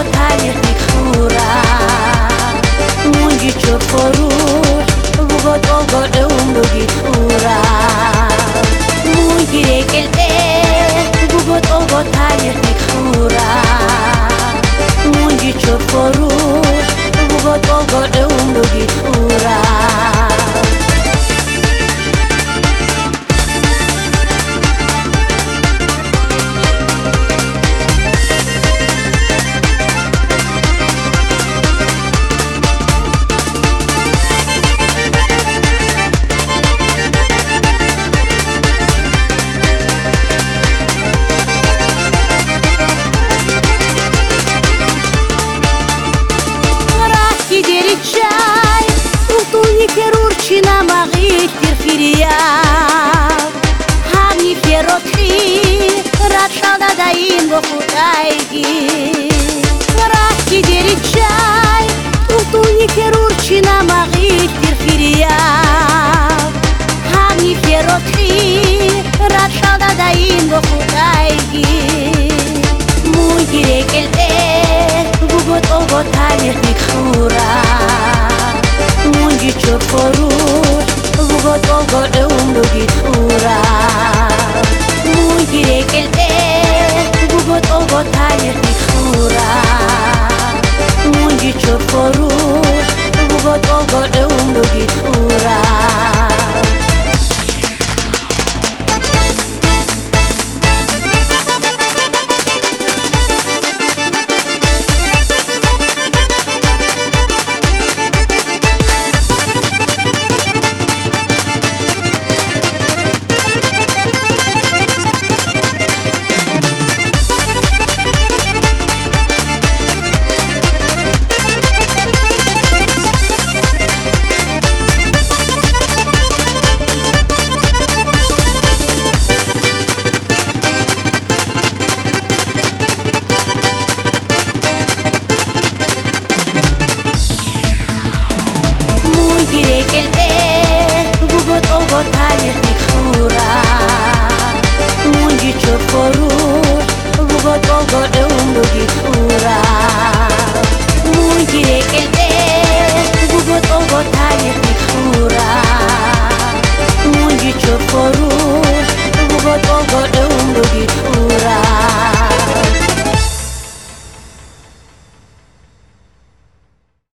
tagli di cura mungi ciò forur bugo togo e un di cura mungi che te bugo togo tagli di cura mungi ciò forur bugo togo e un di cura чай утуни керурчи намагих дирфирия хами феротри рашада даим до худайги рахи дери чай утуни керурчи намагих дирфирия хами феротри рашада даим до худайги муй гирекелте бугот огот хайр дикхура mungi ciò forur bugo togo e un di cura mungi che te bugo togo tagli di cura mungi ciò forur bugo togo e un di cura che te bugo togo tagli di cura mungi ciò forur bugo togo e un di cura mungi che te